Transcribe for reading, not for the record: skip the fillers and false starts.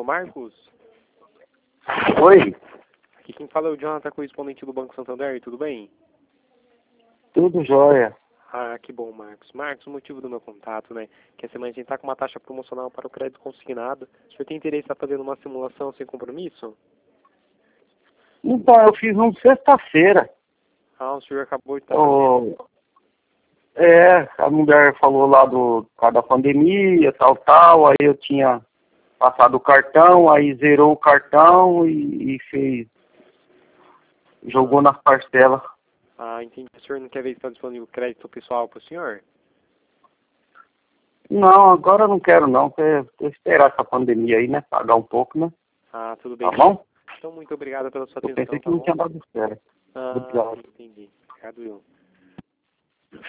Marcos? Oi, Aqui quem fala é o Jonathan, correspondente do Banco Santander, tudo bem? tudo jóia. Ah, que bom, Marcos. Marcos, o motivo do meu contato, né? Que essa semana a gente está com uma taxa promocional para o crédito consignado. O senhor tem interesse em estar fazendo uma simulação sem compromisso? Então, eu fiz um sexta-feira. Ah, o senhor acabou de estar fazendo. A mulher falou lá por causa da pandemia, tal, aí eu tinha passado o cartão, aí zerou o cartão e fez, jogou nas parcelas. Ah, entendi. O senhor não quer ver se está disponível crédito pessoal para o senhor? Não, agora eu não quero não, quero esperar essa pandemia aí, né, pagar um pouco, né, Ah, tudo bem. tá bom? Então, muito obrigado pela sua Eu atenção, pensei que tá não bom? tinha dado certo. Ah, Obrigado. entendi. Obrigado, eu.